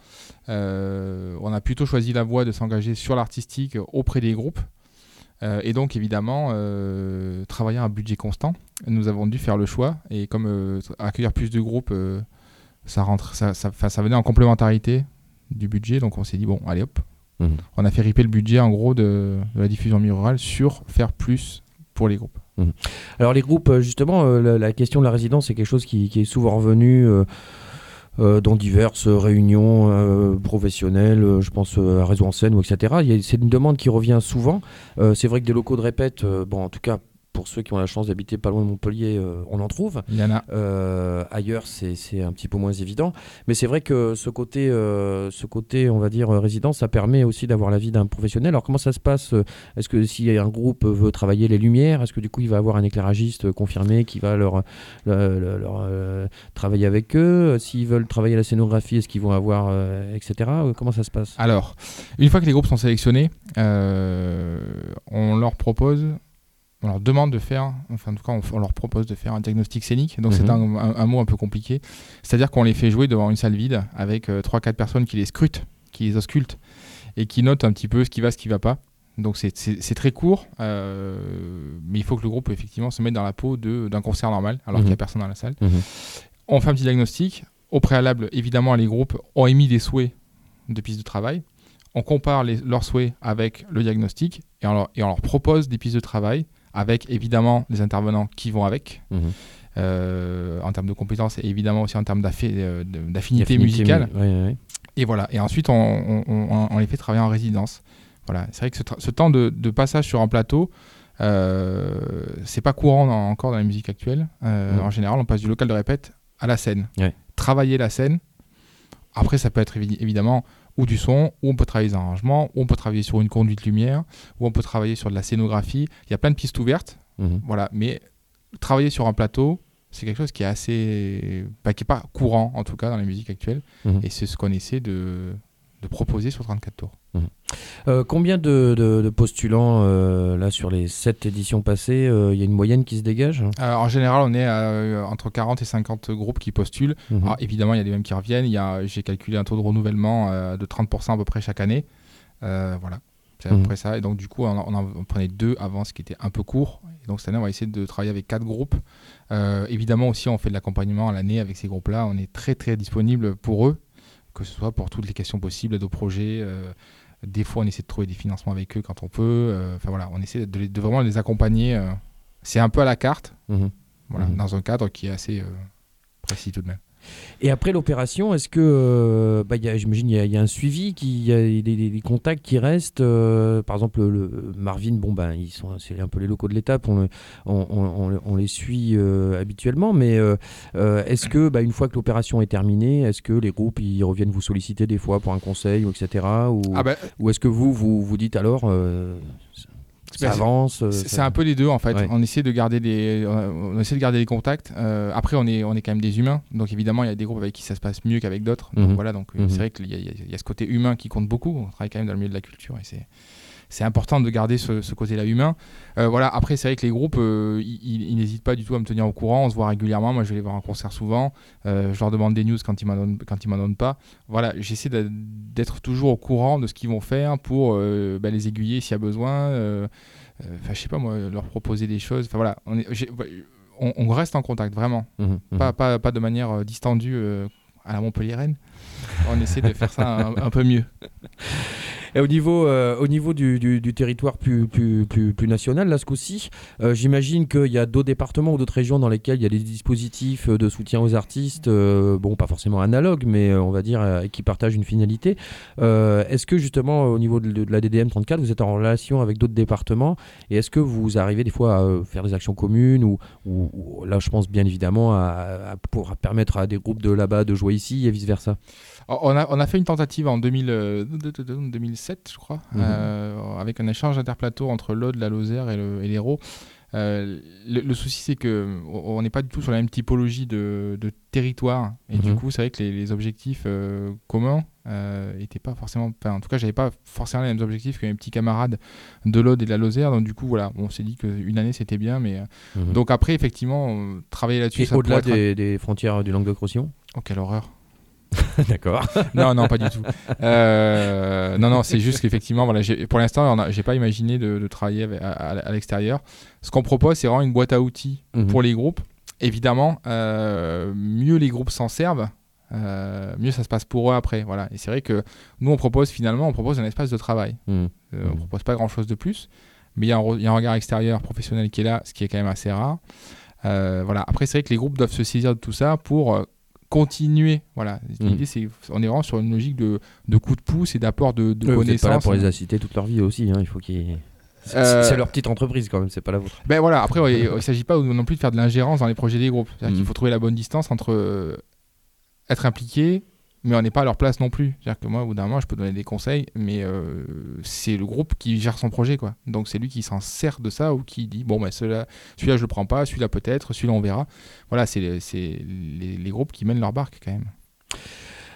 Speaker 6: euh, on a plutôt choisi la voie de s'engager sur l'artistique auprès des groupes. Euh, et donc, évidemment, euh, travailler à un budget constant. Nous avons dû faire le choix. Et comme euh, accueillir plus de groupes, euh, ça, rentre, ça, ça, ça venait en complémentarité du budget. Donc, on s'est dit, bon, allez hop. Mmh. On a fait riper le budget, en gros, de, de la diffusion milieu rural sur faire plus pour les groupes.
Speaker 1: Mmh. Alors, les groupes, justement, euh, la, la question de la résidence, c'est quelque chose qui, qui est souvent revenu... Euh, Euh, dans diverses réunions euh, professionnelles, euh, je pense euh, à Réseau en scène, ou et cetera. Il y a, c'est une demande qui revient souvent. Euh, c'est vrai que des locaux de répète, euh, bon, en tout cas, pour ceux qui ont la chance d'habiter pas loin de Montpellier, euh, on en trouve.
Speaker 6: Il y en a.
Speaker 1: Euh, ailleurs, c'est, c'est un petit peu moins évident. Mais c'est vrai que ce côté, euh, ce côté, on va dire, résidence, ça permet aussi d'avoir l'avis d'un professionnel. Alors, comment ça se passe ? Est-ce que si un groupe veut travailler les lumières, est-ce que du coup, il va avoir un éclairagiste confirmé qui va leur, leur, leur, leur euh, travailler avec eux ? S'ils veulent travailler la scénographie, est-ce qu'ils vont avoir, euh, et cetera. Comment ça se passe ?
Speaker 6: Alors, une fois que les groupes sont sélectionnés, euh, on leur propose... On leur demande de faire, enfin en tout cas on, on leur propose de faire un diagnostic scénique, donc mmh. c'est un, un, un mot un peu compliqué, c'est-à-dire qu'on les fait jouer devant une salle vide avec euh, trois quatre personnes qui les scrutent, qui les auscultent et qui notent un petit peu ce qui va, ce qui va pas. Donc c'est, c'est, c'est très court, euh, mais il faut que le groupe effectivement se mette dans la peau de, d'un concert normal, alors mmh. qu'il n'y a personne dans la salle. Mmh. On fait un petit diagnostic. Au préalable, évidemment, les groupes ont émis des souhaits de pistes de travail. On compare les, leurs souhaits avec le diagnostic et on, leur, et on leur propose des pistes de travail avec évidemment les intervenants qui vont avec, mmh. euh, en termes de compétences et évidemment aussi en termes d'affi- euh, d'affinité musicale.
Speaker 1: Oui, oui.
Speaker 6: Et voilà. Et ensuite, on, on, on, on les fait travailler en résidence. Voilà. C'est vrai que ce, tra- ce temps de, de passage sur un plateau, euh, c'est pas courant dans, encore dans la musique actuelle. Euh, mmh. En général, on passe du local de répète à la scène. Ouais. Travailler la scène. Après, ça peut être évi- évidemment ou du son, ou on peut travailler des arrangements, ou on peut travailler sur une conduite lumière, ou on peut travailler sur de la scénographie. Il y a plein de pistes ouvertes. Mmh. Voilà. Mais travailler sur un plateau, c'est quelque chose qui est assez, bah, qui est pas courant en tout cas dans la musique actuelle. Mmh. Et c'est ce qu'on essaie de, de proposer sur trente-quatre tours.
Speaker 1: Mmh. Euh, combien de, de, de postulants euh, là sur les sept éditions passées, il euh, y a une moyenne qui se dégage?
Speaker 6: euh, En général, on est à, euh, entre quarante et cinquante groupes qui postulent. Mmh. Alors, évidemment, il y a des mêmes qui reviennent. Il y a, j'ai calculé un taux de renouvellement euh, de trente pour cent à peu près chaque année. Euh, voilà, c'est à peu mmh. près ça. Et donc du coup, on, on, en, on prenait deux avant, ce qui était un peu court. Et donc cette année, on va essayer de travailler avec quatre groupes. Euh, évidemment aussi, on fait de l'accompagnement à l'année avec ces groupes-là. On est très très disponible pour eux, que ce soit pour toutes les questions possibles, aide aux projets. Euh, Des fois, on essaie de trouver des financements avec eux quand on peut. Enfin euh, voilà, on essaie de, de vraiment les accompagner. Euh, c'est un peu à la carte, mmh. voilà, mmh. dans un cadre qui est assez euh, précis tout de même.
Speaker 1: Et après l'opération, est-ce que, euh, bah, y a, j'imagine, il y, y a un suivi, il y a des, des, des contacts qui restent. Euh, par exemple, le Marvin, bon ben, ils sont, c'est un peu les locaux de l'étape, on, on, on, on les suit euh, habituellement. Mais euh, euh, est-ce que, bah, une fois que l'opération est terminée, est-ce que les groupes ils reviennent vous solliciter des fois pour un conseil, et cetera. Ou,
Speaker 6: ah bah,
Speaker 1: ou est-ce que vous vous, vous dites alors euh, ça
Speaker 6: bah,
Speaker 1: avance.
Speaker 6: C'est,
Speaker 1: ça...
Speaker 6: c'est un peu les deux en fait.
Speaker 1: Ouais.
Speaker 6: On essaie de garder les, on essaie de garder les contacts. Euh, après, on est, on est quand même des humains, donc évidemment, il y a des groupes avec qui ça se passe mieux qu'avec d'autres. Mm-hmm. Donc voilà, donc mm-hmm. c'est vrai qu'il y a, il y a ce côté humain qui compte beaucoup. On travaille quand même dans le milieu de la culture et c'est, c'est important de garder ce, ce côté-là humain. Euh, voilà. Après, c'est vrai que les groupes, euh, ils, ils n'hésitent pas du tout à me tenir au courant. On se voit régulièrement. Moi, je vais les voir en concert souvent. Euh, je leur demande des news quand ils m'en donnent, quand ils m'en donnent pas. Voilà, j'essaie de, d'être toujours au courant de ce qu'ils vont faire pour euh, bah, les aiguiller s'il y a besoin. Euh, Enfin, euh, je sais pas moi, leur proposer des choses. Enfin voilà, on, est, on, on reste en contact vraiment, mmh, pas, mmh. Pas, pas de manière euh, distendue euh, à la Montpelliéraine. On essaie de faire ça un, un peu mieux.
Speaker 1: Et au niveau, euh, au niveau du, du, du territoire plus, plus, plus, plus national, là, ce coup-ci, euh, j'imagine qu'il y a d'autres départements ou d'autres régions dans lesquelles il y a des dispositifs de soutien aux artistes, euh, bon, pas forcément analogues, mais euh, on va dire euh, qui partagent une finalité. Euh, est-ce que justement, au niveau de, de la D D M trente-quatre, vous êtes en relation avec d'autres départements et est-ce que vous arrivez des fois à euh, faire des actions communes ou, ou, ou là, je pense bien évidemment à, à, pour permettre à des groupes de là-bas de jouer ici et vice-versa?
Speaker 6: On a, on a fait une tentative en deux mille, euh, deux mille sept, je crois, mmh. euh, avec un échange interplateau entre l'Aude, la Lozère et, le, et l'Hérault. Euh, le, le souci, c'est qu'on n'est pas du tout sur la même typologie de, de territoire. Et mmh. du coup, c'est vrai que les, les objectifs euh, communs n'étaient euh, pas forcément... En tout cas, je n'avais pas forcément les mêmes objectifs que mes petits camarades de l'Aude et de la Lozère. Donc du coup, voilà, on s'est dit qu'une année, c'était bien. Mais mmh. Donc après, effectivement, travailler là-dessus...
Speaker 1: Et ça au-delà des, être... des frontières du Languedoc-Roussillon?
Speaker 6: Oh, quelle horreur.
Speaker 1: D'accord.
Speaker 6: non, non, pas du tout. Euh, non, non, c'est juste qu'effectivement, voilà, j'ai, pour l'instant, on a, j'ai pas imaginé de, de travailler avec, à, à, à l'extérieur. Ce qu'on propose, c'est vraiment une boîte à outils mmh. pour les groupes. Évidemment, euh, mieux les groupes s'en servent, euh, mieux ça se passe pour eux après. Voilà. Et c'est vrai que nous, on propose finalement, on propose un espace de travail. Mmh. Euh, on propose pas grand-chose de plus, mais il y a un, il y a un regard extérieur professionnel qui est là, ce qui est quand même assez rare. Euh, voilà. Après, c'est vrai que les groupes doivent se saisir de tout ça pour euh, continuer. Voilà. L'idée, mmh. c'est on est vraiment sur une logique de, de coup de pouce et d'apport de, de
Speaker 1: euh,
Speaker 6: connaissances.
Speaker 1: Vous n'êtes pas là pour les inciter toute leur vie aussi. Hein. Il faut qu'ils... C'est, euh... c'est leur petite entreprise quand même, c'est pas la vôtre.
Speaker 6: Ben voilà. Après, ouais, il ne s'agit pas non plus de faire de l'ingérence dans les projets des groupes. C'est-à-dire mmh. qu'il faut trouver la bonne distance entre euh, être impliqué, mais on n'est pas à leur place non plus. C'est-à-dire que moi, au bout d'un moment, je peux donner des conseils, mais euh, c'est le groupe qui gère son projet, quoi. Donc c'est lui qui s'en sert de ça ou qui dit bon ben celui-là, celui-là je le prends pas, celui-là peut-être, celui-là on verra. Voilà, c'est, c'est les, les groupes qui mènent leur barque quand même.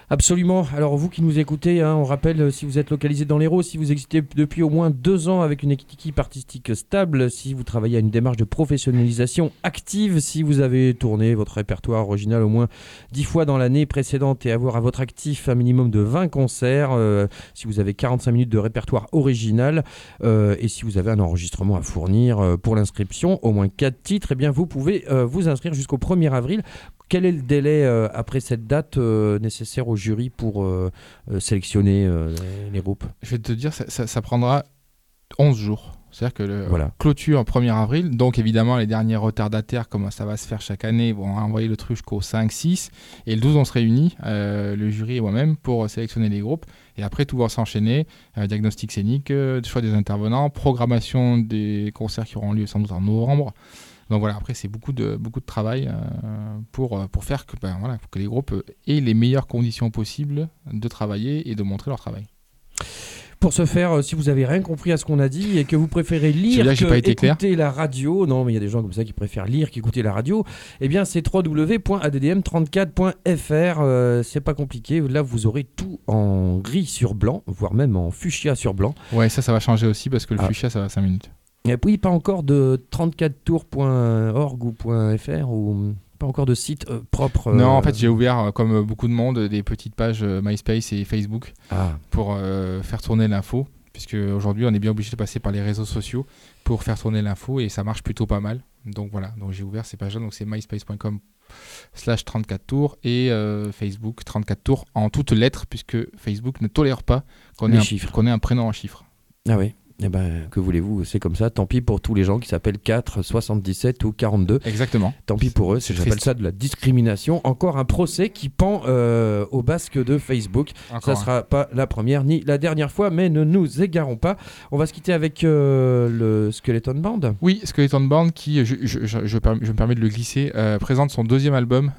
Speaker 1: Absolument. Alors vous qui nous écoutez, hein, on rappelle, euh, si vous êtes localisé dans l'Hérault, si vous existez depuis au moins deux ans avec une équipe artistique stable, si vous travaillez à une démarche de professionnalisation active, si vous avez tourné votre répertoire original au moins dix fois dans l'année précédente et avoir à votre actif un minimum de vingt concerts, euh, si vous avez quarante-cinq minutes de répertoire original euh, et si vous avez un enregistrement à fournir euh, pour l'inscription, au moins quatre titres, eh bien vous pouvez euh, vous inscrire jusqu'au premier avril. Quel est le délai euh, après cette date euh, nécessaire au jury pour euh, euh, sélectionner euh, les groupes ?
Speaker 6: Je vais te dire, ça, ça, ça prendra onze jours. C'est-à-dire que le
Speaker 1: Voilà.
Speaker 6: clôture premier avril, donc évidemment les derniers retardataires, comme ça va se faire chaque année, vont envoyer le truc jusqu'au cinq six, et le douze on se réunit, euh, le jury et moi-même, pour sélectionner les groupes, et après tout va s'enchaîner, euh, diagnostic scénique, euh, choix des intervenants, programmation des concerts qui auront lieu sans doute en novembre. Donc voilà, après c'est beaucoup de, beaucoup de travail euh, pour, pour faire que, ben, voilà, pour que les groupes aient les meilleures conditions possibles de travailler et de montrer leur travail.
Speaker 1: Pour ce faire, euh, si vous n'avez rien compris à ce qu'on a dit et que vous préférez lire
Speaker 6: là, j'ai
Speaker 1: que
Speaker 6: pas été
Speaker 1: écouter
Speaker 6: clair.
Speaker 1: la radio, non mais il y a des gens comme ça qui préfèrent lire qu'écouter la radio, eh bien c'est w w w point a d d m trente-quatre point f r, euh, c'est pas compliqué, là vous aurez tout en gris sur blanc, voire même en fuchsia sur blanc.
Speaker 6: Ouais, ça, ça va changer aussi parce que le
Speaker 1: Ah.
Speaker 6: fuchsia, ça va cinq minutes.
Speaker 1: Et puis pas encore de trente-quatre tours point org ou .fr ou pas encore de site euh, propre. euh,
Speaker 6: Non, en fait, j'ai ouvert, euh, comme beaucoup de monde, des petites pages euh, MySpace et Facebook
Speaker 1: Ah,
Speaker 6: pour euh, faire tourner l'info, puisque aujourd'hui, on est bien obligé de passer par les réseaux sociaux pour faire tourner l'info, et ça marche plutôt pas mal. Donc voilà, donc j'ai ouvert ces pages-là, donc c'est myspace point com slash trente-quatre tours et euh, Facebook trente-quatre tours en toutes lettres, puisque Facebook ne tolère pas qu'on
Speaker 1: Les
Speaker 6: ait, un,
Speaker 1: chiffres.
Speaker 6: qu'on ait un prénom en chiffres.
Speaker 1: ah oui. Eh ben, que voulez-vous, c'est comme ça. Tant pis pour tous les gens qui s'appellent quatre, soixante-dix-sept ou quarante-deux.
Speaker 6: Exactement.
Speaker 1: Tant pis pour eux,
Speaker 6: C'est
Speaker 1: j'appelle
Speaker 6: triste.
Speaker 1: ça de la discrimination. Encore un procès qui pend euh, au basque de Facebook.
Speaker 6: Encore
Speaker 1: Ça
Speaker 6: un.
Speaker 1: sera pas la première ni la dernière fois, mais ne nous égarons pas. On va se quitter avec euh, le Skeleton Band.
Speaker 6: Oui, Skeleton Band qui, je, je, je, je, perm- je me permets de le glisser, euh, présente son deuxième album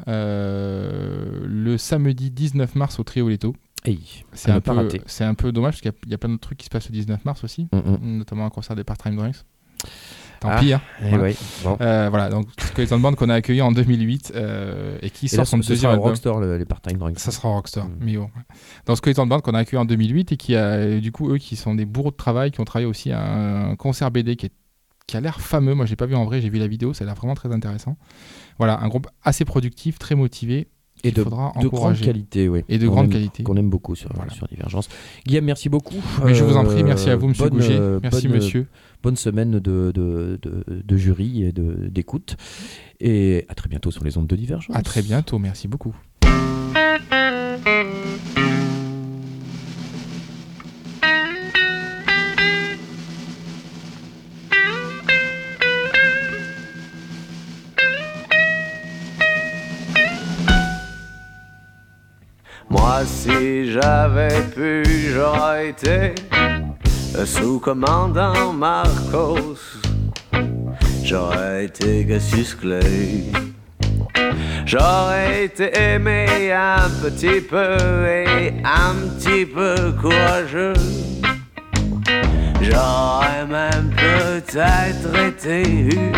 Speaker 6: euh, le samedi dix-neuf mars au Trioletto.
Speaker 1: Hey,
Speaker 6: C'est
Speaker 1: à
Speaker 6: un,
Speaker 1: ne pas
Speaker 6: peu,
Speaker 1: rater.
Speaker 6: c'est un peu dommage parce qu'il y a, il y a plein de trucs qui se passent le dix-neuf mars aussi,
Speaker 1: Mm, mm.
Speaker 6: notamment un concert des Part-Time Drinks. Tant
Speaker 1: Ah,
Speaker 6: pis, hein.
Speaker 1: Eh
Speaker 6: Voilà.
Speaker 1: ouais, bon.
Speaker 6: Euh, voilà, donc Skeleton Band qu'on a accueilli en deux mille huit euh, et qui
Speaker 1: Et
Speaker 6: sort
Speaker 1: là,
Speaker 6: son
Speaker 1: ce
Speaker 6: deuxième
Speaker 1: sera au
Speaker 6: album.
Speaker 1: Rockstar, le- les part-time drinks.
Speaker 6: Ça sera Rockstar,
Speaker 1: Mm.
Speaker 6: mais bon. Dans Skeleton Band qu'on a accueilli en deux mille huit et qui a, du coup, eux qui sont des bourreaux de travail, qui ont travaillé aussi à un concert B D qui, est, qui a l'air fameux. Moi, je l'ai pas vu en vrai, j'ai vu la vidéo, ça a l'air vraiment très intéressant. Voilà, un groupe assez productif, très motivé.
Speaker 1: Et
Speaker 6: qu'il
Speaker 1: de,
Speaker 6: faudra
Speaker 1: de grande
Speaker 6: encourager.
Speaker 1: qualité, oui.
Speaker 6: Et de
Speaker 1: Qu'on
Speaker 6: grande
Speaker 1: aime-
Speaker 6: qualité.
Speaker 1: Qu'on aime beaucoup sur,
Speaker 6: Voilà.
Speaker 1: sur Divergence. Guillaume, merci beaucoup.
Speaker 6: Mais je vous en prie,
Speaker 1: Euh,
Speaker 6: merci à vous, monsieur
Speaker 1: bonne,
Speaker 6: Gouget.
Speaker 1: euh,
Speaker 6: Merci,
Speaker 1: bonne,
Speaker 6: monsieur.
Speaker 1: Bonne semaine de, de, de, de jury et de, d'écoute. Et à très bientôt sur les ondes de Divergence.
Speaker 6: À très bientôt, merci beaucoup.
Speaker 7: Moi, si j'avais pu, j'aurais été le sous-commandant Marcos. J'aurais été Cassius Clay. J'aurais été aimé un petit peu et un petit peu courageux. J'aurais même peut-être été eu.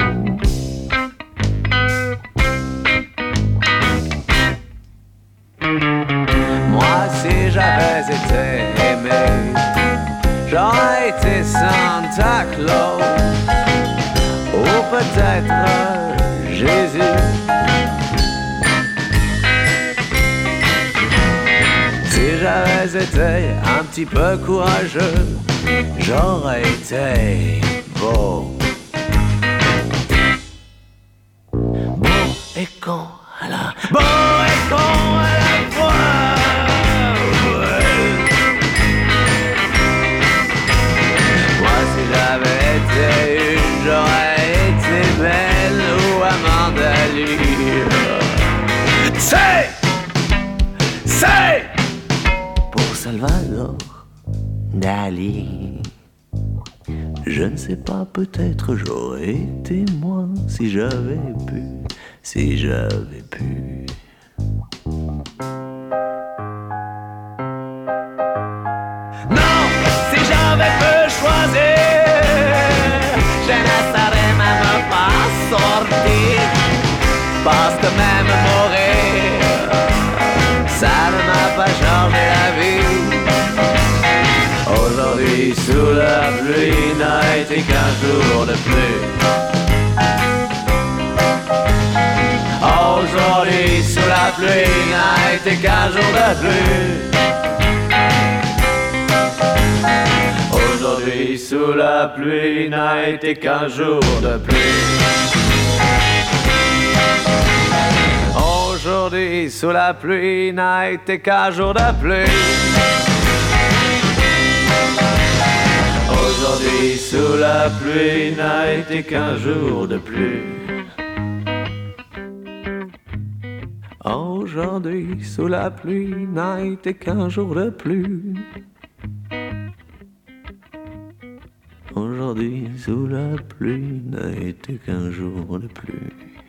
Speaker 7: Moi, si j'avais été aimé, j'aurais été Santa Claus, ou peut-être Jésus. Si j'avais été un petit peu courageux, j'aurais été beau. Beau et con à la beau et con à la fois. Moi, si j'avais été une, j'aurais été belle ou Amanda Lear. C'est, c'est pour Salvador Dali. Je ne sais pas, peut-être j'aurais été moi si j'avais pu, si j'avais pu. Non, si j'avais pu choisir, je ne serais même pas sorti, parce que même mourir, ça ne m'a pas jamais été qu'un jour de plus. Aujourd'hui sous la pluie n'a été qu'un jour de plus. Aujourd'hui sous la pluie n'a été qu'un jour de plus. Aujourd'hui sous la pluie n'a été qu'un jour de plus. Aujourd'hui sous la pluie n'a été qu'un jour de plus. Aujourd'hui sous la pluie n'a été qu'un jour de plus. Aujourd'hui sous la pluie n'a été qu'un jour de plus.